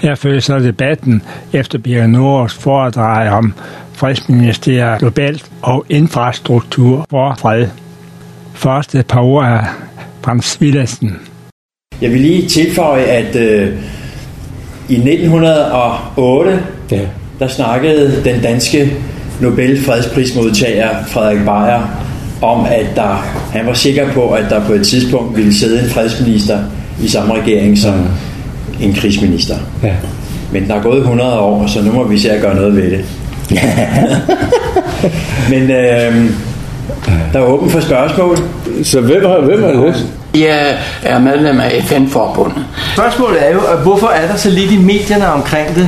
Her følger så debatten efter Birger Nordås foredrag om fredsministeriet globalt og infrastruktur for fred. Først et par ord af Frans Villadsen. Jeg vil lige tilføje, at i 1908, der snakkede den danske Nobel-fredsprismodtager Frederik Beyer om, at han var sikker på, at der på et tidspunkt ville sidde en fredsminister i samme regering som en krigsminister. Ja. Men der er gået 100 år, så nu må vi se at gøre noget ved det. Men der er åben for spørgsmål. Så hvem er det? Jeg er medlem af FN-forbundet. Spørgsmålet er jo, hvorfor er der så lidt i medierne omkring det?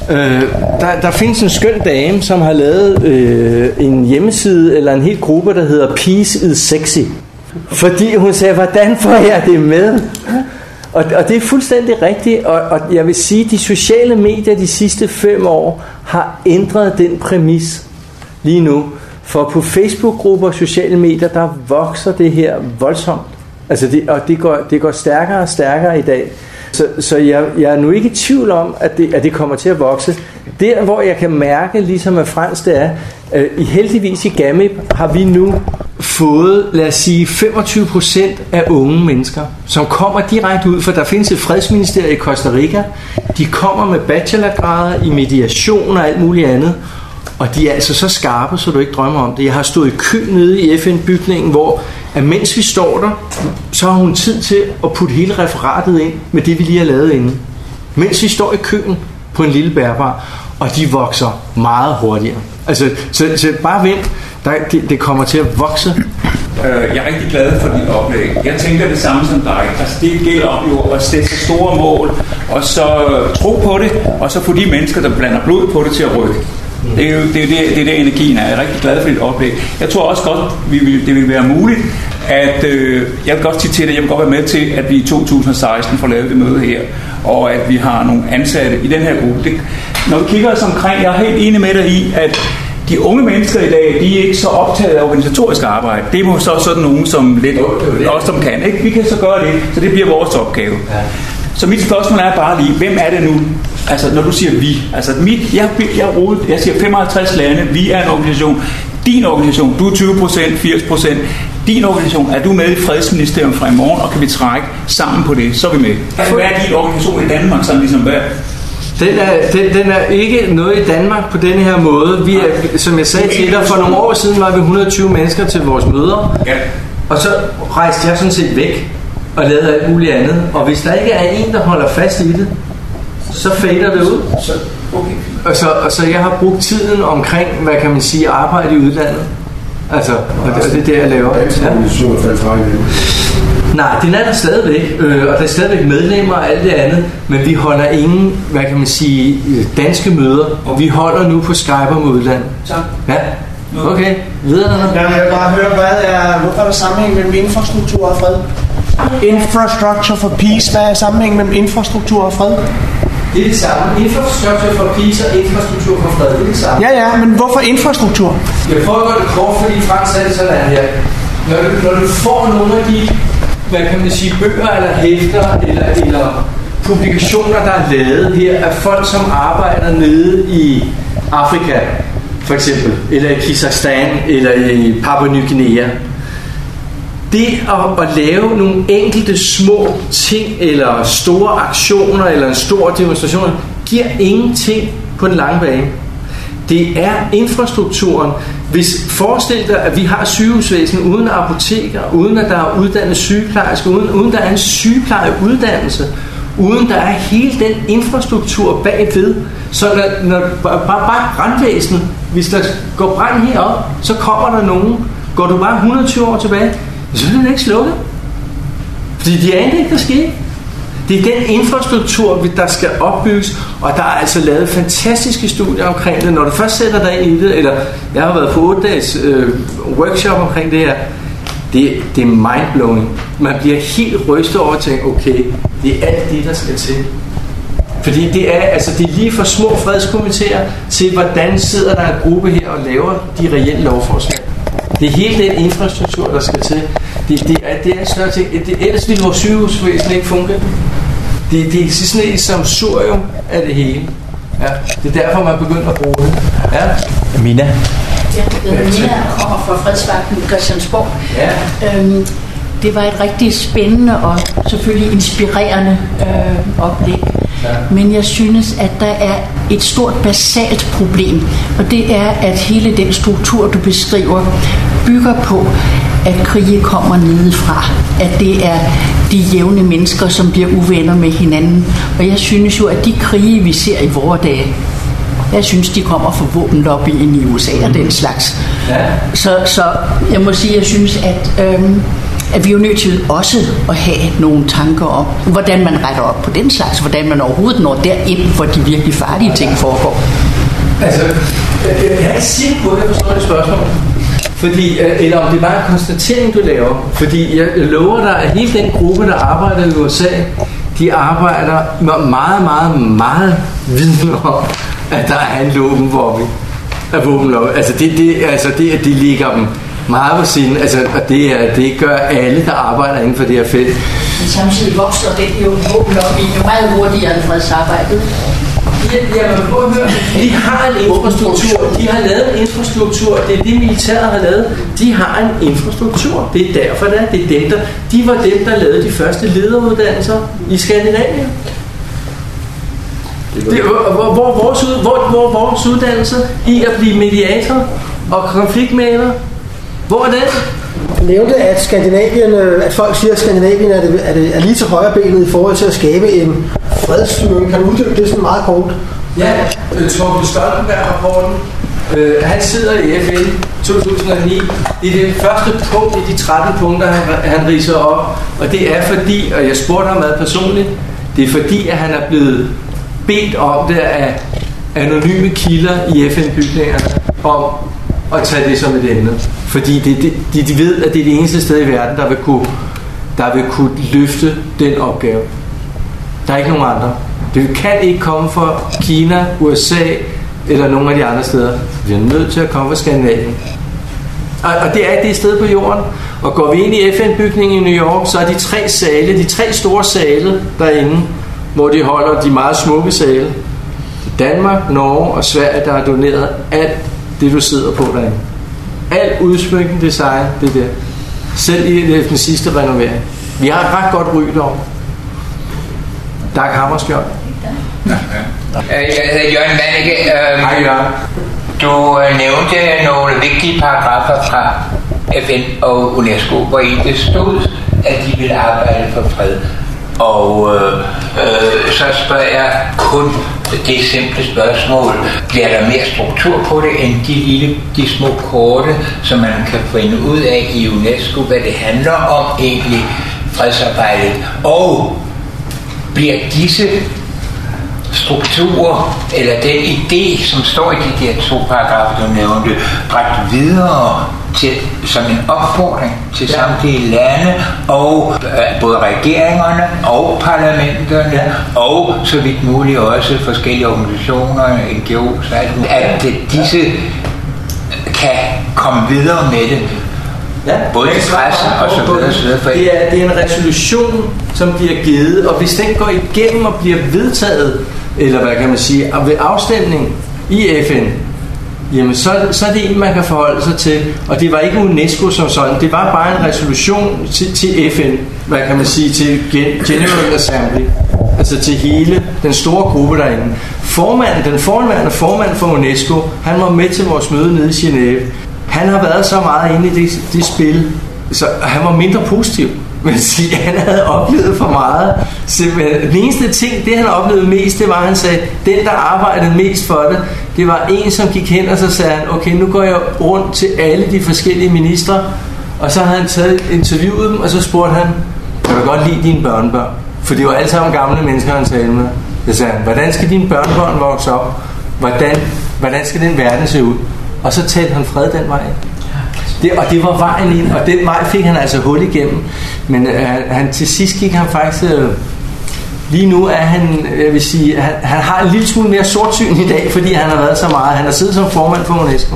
Der findes en skøn dame, som har lavet en hjemmeside eller en hel gruppe, der hedder Peace is Sexy. Fordi hun sagde, hvordan får jeg det med? Og det er fuldstændig rigtigt, og jeg vil sige, at de sociale medier de sidste 5 år har ændret den præmis lige nu. For på Facebook-grupper og sociale medier, der vokser det her voldsomt. Altså det går stærkere og stærkere i dag. Så jeg er nu ikke i tvivl om, at det kommer til at vokse. Der, hvor jeg kan mærke, ligesom med Frans, det er, heldigvis i GAMIP har vi nu fået, lad os sige, 25% af unge mennesker, som kommer direkte ud, for der findes et fredsministerie i Costa Rica. De kommer med bachelorgrader i mediation og alt muligt andet. Og de er altså så skarpe, så du ikke drømmer om det. Jeg har stået i kø nede i FN-bygningen, hvor at mens vi står der, så har hun tid til at putte hele referatet ind med det, vi lige har lavet inde. Mens vi står i køen på en lille bærbar, og de vokser meget hurtigere. Altså, så bare vent, det kommer til at vokse. Jeg er rigtig glad for dit oplæg. Jeg tænker det samme som dig. Altså, det gælder om jo at sætte store mål, og så tro på det, og så få de mennesker, der blander blod på det, til at rykke. Det er jo det energien er. Jeg er rigtig glad for dit oplæg. Jeg tror også godt, det vil være muligt, at jeg vil godt sige til dig, jeg vil godt være med til, at vi i 2016 får lavet det møde her, og at vi har nogle ansatte i den her gruppe. Når vi kigger os omkring, jeg er helt enig med dig i, at de unge mennesker i dag, de er ikke så optaget af organisatorisk arbejde. Det er så sådan nogen, som lidt os, som kan. Ikke? Vi kan så gøre det, så det bliver vores opgave. Ja. Så mit spørgsmål er bare lige, hvem er det nu? Altså, når du siger vi. Altså, jeg siger 55 lande, vi er en organisation. Din organisation, du er 20%, 80%. Din organisation, er du med i fredsministeriet fra i morgen, og kan vi trække sammen på det, så er vi med. Altså, hvad er din organisation i Danmark, sådan ligesom hvad? Den er ikke noget i Danmark på denne her måde. Vi er, som jeg sagde til dig, for nogle år siden var vi 120 mennesker til vores møder. Ja. Og så rejste jeg sådan set væk og lavede alt muligt andet. Og hvis der ikke er en, der holder fast i det, så fader det ud. Okay. Og så jeg har brugt tiden omkring, hvad kan man sige, arbejde i udlandet. Altså, og det er det, jeg laver. Ja. Nej, den er der stadigvæk, og der er stadigvæk medlemmer og alt det andet, men vi holder ingen, hvad kan man sige, danske møder, og vi holder nu på Skype og udlandet. Tak. Ja. Okay, videre. Jeg vil bare høre, hvorfor er der sammenhæng mellem infrastruktur og fred? Infrastructure for peace, hvad er sammenhængen mellem infrastruktur og fred? Det er det samme. Infrastruktur for peace og infrastruktur for fred, det er det samme. Ja, men hvorfor infrastruktur? Jeg prøver at gøre det kort, fordi Frans sagde det sådan her. Når du får nogle af de, hvad kan man sige, bøger eller hæfter eller publikationer, der er lavet her af folk, som arbejder nede i Afrika, for eksempel, eller i Kazakhstan, eller i Papua Ny Guinea. Det at lave nogle enkelte små ting, eller store aktioner, eller en stor demonstration, giver ingenting på den lange bane. Det er infrastrukturen. Hvis forestil dig, at vi har sygehusvæsen uden apoteker, uden at der er uddannet sygeplejersker, uden der er en sygeplejeuddannelse, uden der er hele den infrastruktur bagved, så når bare brandvæsenet, hvis der går brand herop, så kommer der nogen. Går du bare 120 år tilbage, så vil den ikke slukke. Fordi de aner ikke, der sker. Det er den infrastruktur, der skal opbygges, og der er altså lavet fantastiske studier omkring det. Når du først sætter dig ind i det, eller jeg har været på 8 dages workshop omkring det her, det er mindblowing. Man bliver helt rystet over at tænke, okay, det er alt det, der skal til. Fordi det er lige fra små fredskomiteer til, hvordan sidder der en gruppe her og laver de reelle lovforslag. Det er hele den infrastruktur, der skal til. Det er større ting. Ellers ville vores sygehusvæsen ikke funke. Det er sådan et samsurium af det hele. Ja, det er derfor, man begynder at bruge det. Ja. Mina? Mina kommer fra Fredsvagten i Christiansborg. Ja. Det var et rigtig spændende og selvfølgelig inspirerende oplæg. Ja. Men jeg synes, at der er et stort basalt problem, og det er, at hele den struktur, du beskriver, bygger på, at krige kommer nedefra. At det er de jævne mennesker, som bliver uvenner med hinanden. Og jeg synes jo, at de krige, vi ser i vore dage, jeg synes, de kommer fra våbenlobbyen i USA og den slags. Ja. Så jeg må sige, at jeg synes, at vi er jo nødt til også at have nogle tanker om, hvordan man retter op på den slags, hvordan man overhovedet når derind, hvor de virkelig farlige ting foregår. Altså, jeg er ikke sikker på, at jeg forstår det spørgsmål. Fordi, eller om det er bare en konstatering, du laver. Fordi jeg lover dig, at hele den gruppe, der arbejder i USA, de arbejder med meget viden om, at der er en våbenlobby. Altså det ligger dem meget på siden, altså, og det gør alle, der arbejder inden for det her felt. Men samtidig vokser den jo våbenlobby jo meget hurtigere end fredsarbejdet. Jamen, prøv at høre. De har en infrastruktur. De har lavet en infrastruktur. Det er det, militæret har lavet. De har en infrastruktur. Det er derfor, det er dem, de var dem, der lavede de første lederuddannelser i Skandinavien. Hvor vores uddannelse i at blive mediator og konfliktmægler? Hvor er det? Du nævnte, at Skandinavien, at folk siger, at Skandinavien er lige til højre benet i forhold til at skabe en fredsstyring. Kan du uddybe det sådan meget kort? Ja, Torben Stoltenberg-rapporten. Han sidder i FN 2009. Det er det første punkt i de 13 punkter, han ridser op. Og det er fordi, og jeg spurgte ham meget personligt, det er fordi, at han er blevet bedt om det af anonyme kilder i FN-bygningerne om at tage det som et emne. Fordi de ved, at det er det eneste sted i verden, der vil kunne løfte den opgave. Der er ikke nogen andre. Det kan ikke komme fra Kina, USA eller nogen af de andre steder. Vi er nødt til at komme fra Skandinavien. Og det er det sted på jorden. Og går vi ind i FN-bygningen i New York, så er de tre store sale derinde, hvor de holder de meget smukke sale. Danmark, Norge og Sverige, der har doneret alt det, du sidder på derinde. Alt udsmykning, design, det der. Selv i den sidste renovering. Vi har et ret godt ry derovre. Dag Hammarskjold. Jeg hedder Jørgen Manneke. Hej Jørgen. Du nævnte nogle vigtige paragrafer fra FN og UNESCO, hvor det stod, at de ville arbejde for fred. Og så spørger jeg kun det simple spørgsmål: bliver der mere struktur på det end de små korte, som man kan finde ud af i UNESCO, hvad det handler om egentlig, fredsarbejdet? Og bliver disse strukturer, eller den idé, som står i de der 2 paragrafer, du nævnte, bragt videre til, som en opfordring til samtlige lande, og både regeringerne og parlamenterne, og så vidt muligt også forskellige organisationer, NGO's, at disse kan komme videre med det. Ja, både i pressen og så videre. Det er en resolution, som de har givet, og hvis den går igennem og bliver vedtaget, eller hvad kan man sige, ved afstemning i FN, jamen så er det en, man kan forholde sig til. Og det var ikke UNESCO som sådan, det var bare en resolution til FN, hvad kan man sige, til General Assembly, altså til hele den store gruppe derinde. Den formandsformand for UNESCO, han var med til vores møde nede i Genève. Han har været så meget inde i det spil, så han var mindre positiv. Men sige, han havde oplevet for meget. Simpelthen. Den eneste ting, det han oplevede mest, det var, at han sagde, den der arbejdede mest for det var en, som gik hen, og så sagde han, okay, nu går jeg rundt til alle de forskellige ministre, og så havde han interviewet dem, og så spurgte han, kan du godt lide dine børnebørn? For det var alle sammen gamle mennesker, han talte med. Så sagde han, hvordan skal dine børnebørn vokse op? Hvordan skal den verden se ud? Og så talte han fred den vej. Og det var vejen ind, og den vej fik han altså hul igennem. Men til sidst gik han faktisk... lige nu er han, jeg vil sige, han har en lille smule mere sortsyn i dag, fordi han har været så meget. Han har siddet som formand for UNESCO.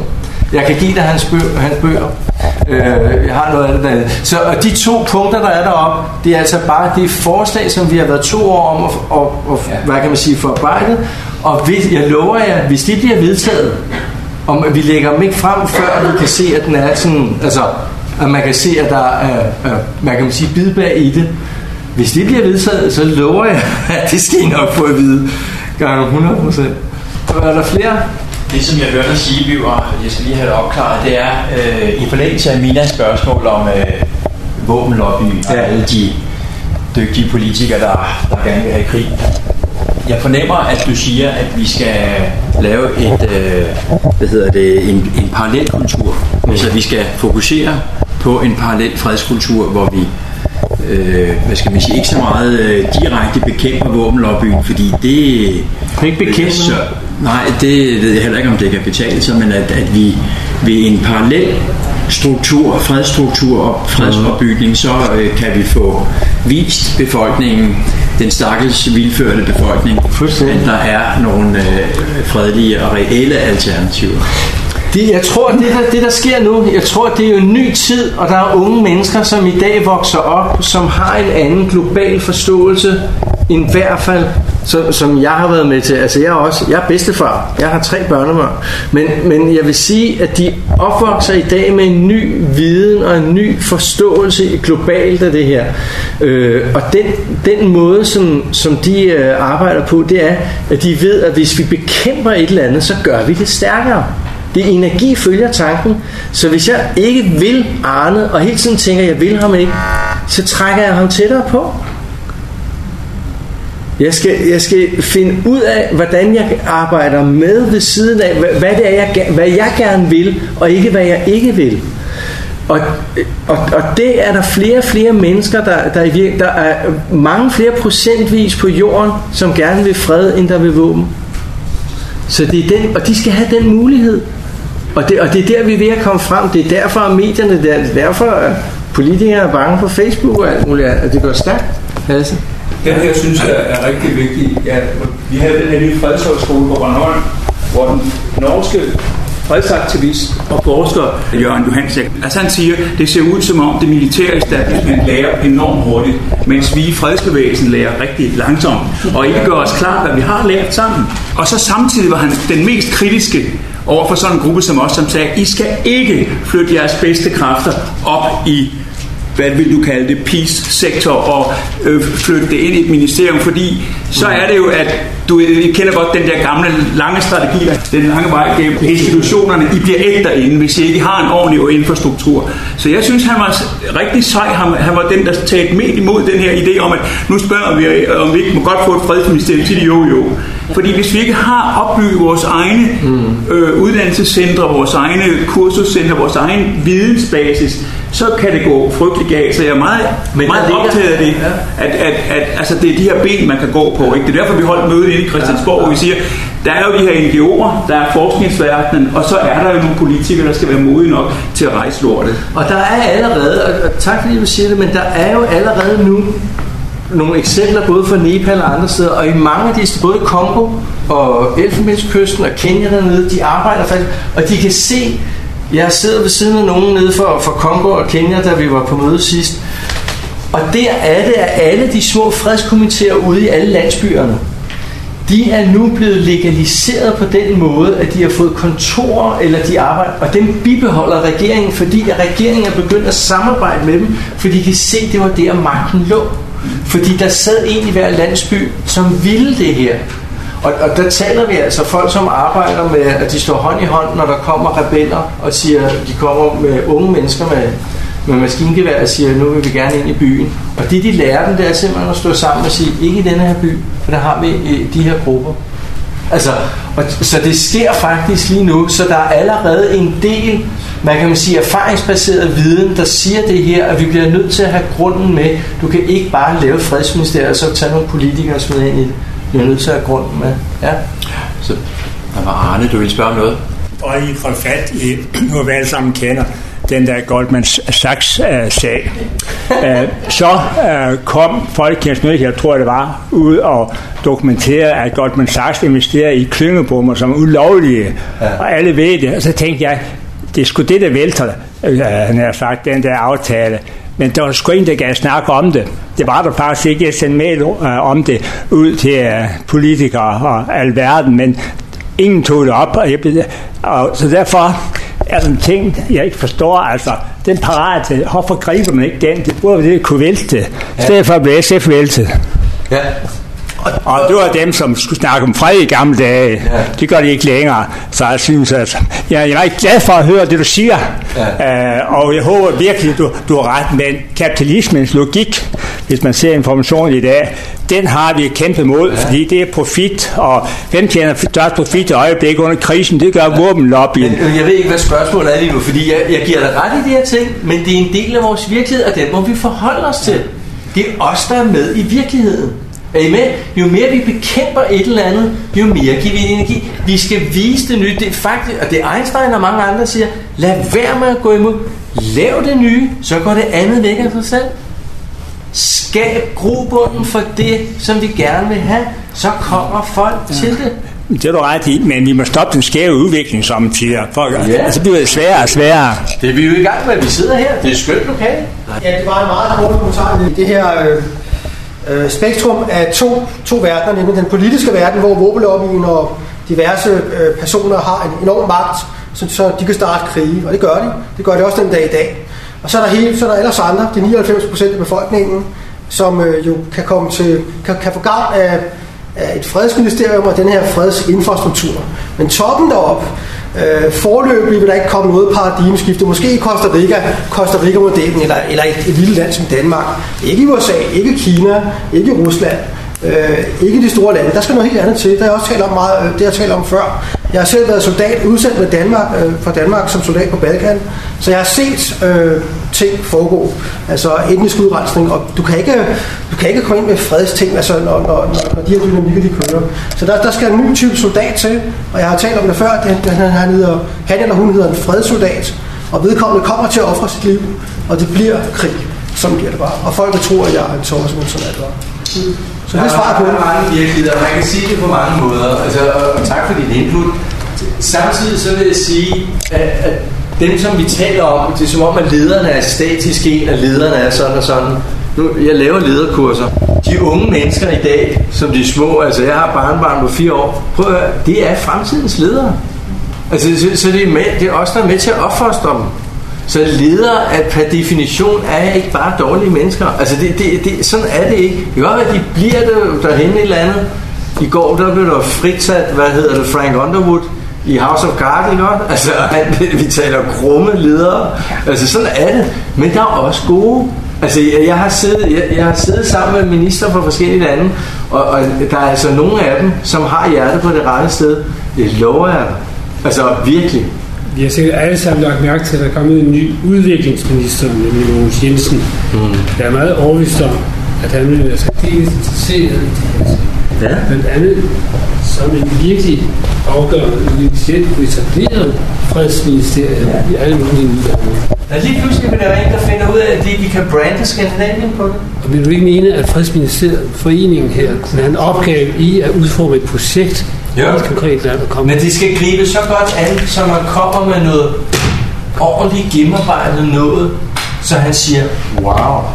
Jeg kan give dig hans bøger. Jeg har noget af det der. Så og de 2 punkter, der er deroppe, det er altså bare det forslag, som vi har været 2 år om at hvad kan man sige, forarbejdet. Og jeg lover jer, hvis de bliver vedtaget, om vi lægger dem ikke frem, før vi kan se, at den er sådan, altså, at man kan se, at der er, man kan sige, bidbær i det. Hvis det bliver vedtaget, så lover jeg, at det skal I nok få at vide gange 100%. Og er der flere? Det, som jeg hørte dig sige, Biver, jeg skal lige have det opklaret, det er i forlængelse af Minas spørgsmål om våbenlobby og alle de dygtige politikere, der gerne vil have krig. Jeg fornemmer, at du siger, at vi skal lave en parallelkultur. Altså, vi skal fokusere på en parallel fredskultur, hvor vi ikke så meget direkte bekæmper våbenlobbyen, fordi det kan ikke bekæmpe. Nej, det ved jeg heller ikke, om det kan betale sig, men at vi ved en parallel struktur, fredsstruktur og fredsopbygning, så kan vi få vist befolkningen, den stakkels vildførte befolkning, at der er nogle fredelige og reelle alternativer. Jeg tror, det der sker nu, jeg tror, det er jo en ny tid, og der er unge mennesker, som i dag vokser op, som har en anden global forståelse, i hvert fald, som jeg har været med til. Altså jeg er bedstefar, jeg har 3 børnebørn, men jeg vil sige, at de opvokser i dag med en ny viden og en ny forståelse globalt af det her. Og den måde, som de arbejder på, det er, at de ved, at hvis vi bekæmper et eller andet, så gør vi det stærkere. Det energi følger tanken. Så hvis jeg ikke vil Arne, og hele tiden tænker, jeg vil ham ikke, så trækker jeg ham tættere på. Jeg skal finde ud af, hvordan jeg arbejder med ved siden af, hvad jeg gerne vil, og ikke hvad jeg ikke vil. Og det er der flere mennesker, der er mange flere procentvis på jorden, som gerne vil fred, end der vil våben. Så det er den, og de skal have den mulighed. Og det er der, vi er ved at komme frem. Det er derfor, at medierne, det er derfor, at politikere er bange på Facebook og alt muligt, at det går stærkt. Altså. Den her, synes jeg, er rigtig vigtig. Ja, vi havde den her lille fredshøjskole på Bornholm, hvor den norske fredsaktivist og forsker Jørgen Johansen, altså han siger, det ser ud som om det militære establishment lærer enormt hurtigt, mens vi i fredsbevægelsen lærer rigtig langsomt, og ikke gør os klart, hvad vi har lært sammen. Og så samtidig var han den mest kritiske over for sådan en gruppe som os, som sagde, I skal ikke flytte jeres bedste kræfter op i, hvad vil du kalde det, peace-sektor, og flytte det ind i et ministerium, fordi så er det jo, at I kender godt den der gamle, lange strategi, den lange vej gennem institutionerne, I bliver et derinde, hvis I ikke har en ordentlig infrastruktur. Så jeg synes, han var rigtig sej, han var den, der talte med imod den her idé om, at nu spørger vi, om vi ikke må godt få et fredsministerium til jo. Fordi hvis vi ikke har opbygget vores egne uddannelsescentre, vores egne kursuscentre, vores egen vidensbasis, så kan det gå frygtelig galt. Så jeg er meget optaget af det, at altså det er de her ben, man kan gå på. Ikke? Det er derfor, vi holdt møde inde i Christiansborg, hvor vi siger, der er jo de her NGO'er, der er forskningsverdenen, og så er der jo nogle politikere, der skal være modige nok til at rejse lortet. Og der er allerede, og tak fordi du siger det, men der er jo allerede nu nogle eksempler både fra Nepal og andre steder, og i mange af de, både Kongo og Elfenbenskysten og Kenya dernede, de arbejder faktisk, og de kan se, jeg sidder ved siden af nogen nede for Kongo og Kenya, da vi var på møde sidst, og der er det, at alle de små fredskomiteer ude i alle landsbyerne, de er nu blevet legaliseret på den måde, at de har fået kontorer, eller de arbejder, og dem bibeholder regeringen, fordi at regeringen er begyndt at samarbejde med dem, fordi de kan se, at det var der magten lå. Fordi der sad en i hver landsby, som ville det her. Og der taler vi altså folk, som arbejder med, at de står hånd i hånd, når der kommer rebeller, og siger, de kommer med unge mennesker med maskingevær og siger, nu vil vi gerne ind i byen. Og det de lærer dem, det er simpelthen at stå sammen og sige, ikke i denne her by, for der har vi de her grupper. Altså, så det sker faktisk lige nu, så der er allerede en del, man kan sige, erfaringsbaseret viden, der siger det her, at vi bliver nødt til at have grunden med. Du kan ikke bare lave fredsministeriet, og så tage nogle politikere og smide ind i det. Du er nødt til at have grunden med. Ja. Så der var Arne, du ville spørge om noget? Og I får fat i, nu vi alle sammen kender, den der Goldman Sachs-sag. Så kom Folkekirkens Nødhjælp, jeg tror det var, ud og dokumenterede, at Goldman Sachs investerede i klyngebomber som ulovlige, og alle ved det. Og så tænkte jeg, det er sgu det, der vælter, han har sagt, den der aftale. Men der var sgu ingen, der gav snakke om det. Det var der faktisk ikke. Jeg sendte mail om det ud til politikere og alverden, men ingen tog det op. Og så derfor er der en ting, jeg ikke forstår. Altså, den parate, hvorfor griber man ikke den? Det burde det kunne vælte. I stedet for at blive SF væltet. Ja. Og det var dem, som skulle snakke om fred i gamle dage. Ja. Det gør de ikke længere. Så jeg synes, at jeg er ikke glad for at høre det, du siger. Ja. Og jeg håber virkelig, du har ret. Men kapitalismens logik, hvis man ser information i dag, den har vi kæmpet mod, fordi det er profit. Og hvem tjener størst profit i øjeblikket under krisen? Det gør våbenlobbyen. Jeg ved ikke, hvad spørgsmålet er lige nu, fordi jeg giver dig ret i de her ting, men det er en del af vores virkelighed, og den må vi forholde os til. Det er os, der er med i virkeligheden. Er I med? Jo mere vi bekæmper et eller andet, jo mere giver vi energi. Vi skal vise det nye. Det er faktisk, og det er Einstein og mange andre siger, lad være med at gå imod. Lav det nye, så går det andet væk af sig selv. Skab grobunden for det, som vi gerne vil have, så kommer folk til det. Det er du ret i, men vi må stoppe den skæve udvikling, som siger. Altså bliver det sværere og sværere. Det er vi jo i gang med, vi sidder her. Det er skønt lokalt. Ja, det var en meget kort kommentar i det her spektrum af to verdener, nemlig den politiske verden, hvor våbenlobbyen og diverse personer har en enorm magt, så de kan starte krige, og det gør de. Det gør de også den dag i dag. Og så er der ellers andre, de 99% af befolkningen, som jo kan komme til, kan få gavn af et fredsministerium og den her fredsinfrastruktur. Men toppen derop, forløbig vil der ikke komme noget paradigmeskifte. Måske i Costa Rica-modellen, eller et lille land som Danmark. Ikke i USA, ikke Kina, ikke Rusland, ikke de store lande. Der skal noget helt andet til. Det har jeg også talt om meget, det jeg talt om før. Jeg har selv været soldat, udsendt med fra Danmark som soldat på Balkan, så jeg har set ting foregå, altså etnisk udrensning, og du kan ikke komme ind med fredsting, altså når de her dynamikker de kører. Så der skal en ny type soldat til, og jeg har talt om det før, han eller hun hedder en fredssoldat, og vedkommende kommer til at ofre sit liv, og det bliver krig. Sådan bliver det bare. Og folk vil tro, at jeg er en torse, men sådan er det bare. Så det svarer på det. Der er mange virkeligheder, man kan sige det på mange måder. Altså, og tak for dit input. Samtidig så vil jeg sige, at dem, som vi taler om, det er som om, at lederne er statiske, at lederne er sådan og sådan. Nu, jeg laver lederkurser. De unge mennesker i dag, som de små, altså jeg har barnebarn på 4 år, prøv at høre, det er fremtidens ledere. Altså, så det er også der er med til at opfostre dem. Så ledere, at per definition er ikke bare dårlige mennesker. Altså, sådan er det ikke. Det kan godt være, at de bliver derhenne et eller andet. I går, der blev der fritsat, Frank Underwood i House of Cards, ikke godt? Altså, vi taler grumme ledere. Altså, sådan er det. Men der er også gode. Altså, jeg har siddet sammen med minister fra forskellige lande, og der er altså nogle af dem, som har hjertet på det rette sted. Det lover jeg dig. Altså, virkelig. Vi har sikkert alle sammen lagt mærke til, at der er kommet en ny udviklingsminister, nemlig Mogens Jensen. Der er meget overbevist om, at han vil være særdeles interesseret i det her. Ja. Blandt andet som en virkelig afgørende initiativ på etableret fredsministeriet i alle mulige lande. Lige pludselig vil der være en, der finder ud af, at vi kan brande Skandinavien på det. Og vil du ikke mene, at fredsministeriet, foreningen her, med en opgave i at udforme et projekt, ja. Et konkret land at komme. Men de skal gribe så godt an, så man kommer med noget ordentligt gennemarbejdet noget, så han siger, wow.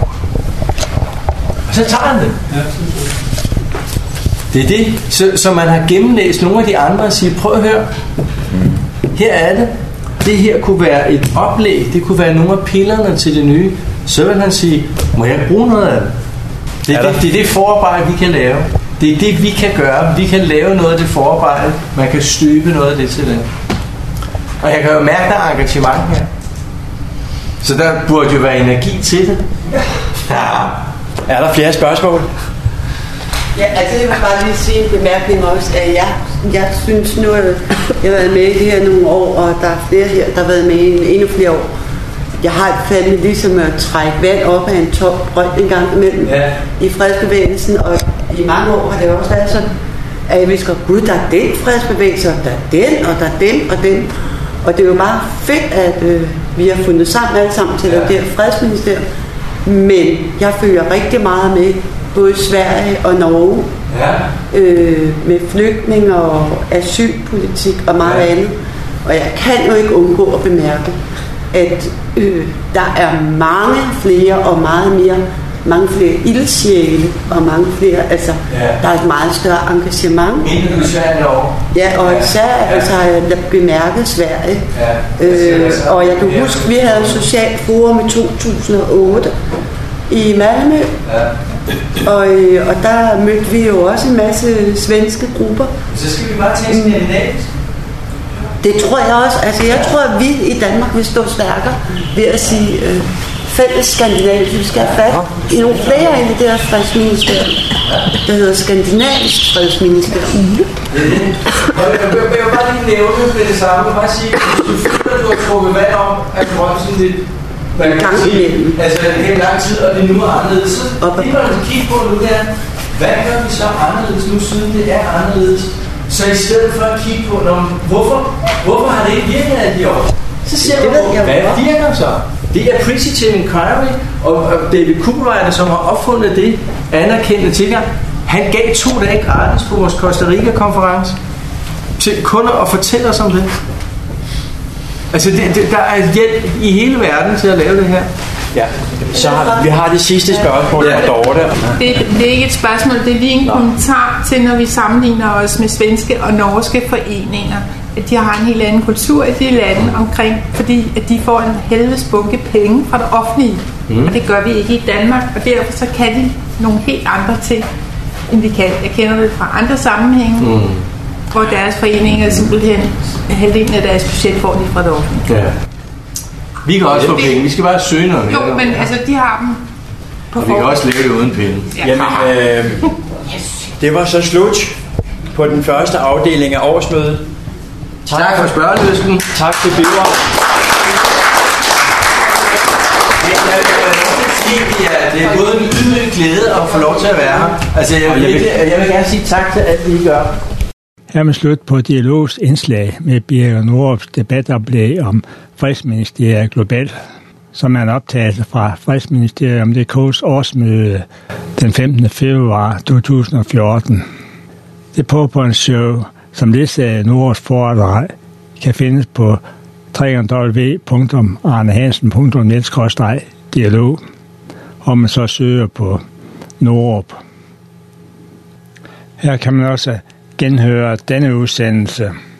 Og så tager han det. Ja. Det er det, så man har gennemlæst nogle af de andre og siger, prøv at høre, her er det. Det her kunne være et oplæg, det kunne være nogle af pillerne til det nye. Så vil han sige, må jeg bruge noget af det? Det er det forarbejde, vi kan lave. Det er det, vi kan gøre. Vi kan lave noget af det forarbejde. Man kan støbe noget af det til det. Og jeg kan jo mærke, der er engagement her. Så der burde jo være energi til det. Ja. Er der flere spørgsmål? Ja, altså jeg vil bare lige sige en bemærkning også, at jeg synes nu, at jeg har været med i det her nogle år, og der er flere her, der har været med i endnu flere år. Jeg har fandme ligesom at trække vand op af en tom brønd en gang imellem i fredsbevægelsen, og i mange år har det også været sådan, at vi skal, gud, der er den fredsbevægelse, og der er den, og der er den, og den. Og det er jo bare fedt, at vi har fundet sammen alle sammen til det her fredsministerium. Men jeg følger rigtig meget med, både Sverige og Norge, med flygtninge og asylpolitik og meget andet. Og jeg kan jo ikke undgå at bemærke, at der er mange flere og mange flere ildsjæle og mange flere, altså der er et meget større engagement. Inden du Sverige over? Ja, og især altså, har jeg bemærket Sverige. Og jeg kan huske, vi havde Socialt Forum i 2008 i Malmø. Og der mødte vi jo også en masse svenske grupper. Så skal vi bare tage skandinavisk. Det tror jeg også. Altså jeg tror, at vi i Danmark vil stå stærkere ved at sige fælles skandinavisk. Vi skal have fat i nogle flere i det der fredsministerium, der hedder Skandinavisk Fredsministerium. Jeg vil bare lige nævne med det samme. Jeg vil bare sige, at du føler, at du har trukket vand om, at du har sådan lidt altså det er lang tid, og det nu er anderledes. Så det var at kigge på nu der, hvad gør vi så anderledes nu, siden det er anderledes? Så i stedet for at kigge på, hvorfor har det ikke virket af de år? Så ser vi på, hvad virker så? Det er appreciative inquiry, og David Kugelreiter, som har opfundet det anerkendte tilgang, han gav 2 dage gratis på vores Costa Rica-konference til kun at fortælle os om det. Altså, der er hjælp i hele verden til at lave det her. Ja, så vi har det sidste spørgsmål fra Dorte. Det er ikke et spørgsmål, det er lige en kommentar til, når vi sammenligner os med svenske og norske foreninger. At de har en helt anden kultur i de lande omkring, fordi at de får en helvedes bunke penge fra det offentlige. Og det gør vi ikke i Danmark, og derfor så kan de nogle helt andre ting, end vi kan. Jeg kender det fra andre sammenhænge, hvor deres foreninger simpelthen halvdelen af deres budget får de fra det offentlige. Ja. Vi kan også få penge, vi skal bare søge noget. Jo, men altså, de har dem på og vi kan også lave det uden penge. Ja. Jamen, det var så slut på den første afdeling af årsmødet. Tak for spørgelysten. Tak til Biver. Det er både en ydmyg glæde at få lov til at være her. Altså, jeg vil gerne sige tak til alt, det I gør. Hermed slut på Dialogs indslag med Birger Norups debatoplæg om Fredsministeriet globalt, som er en optagelse fra Fredsministerium.dk's årsmøde den 15. februar 2014. Det PowerPoint-show, som ledsager Norups foredrag, kan findes på www.arnehansen.net/dialog, og man så søger på Norup. Her kan man også genhøre denne udsendelse.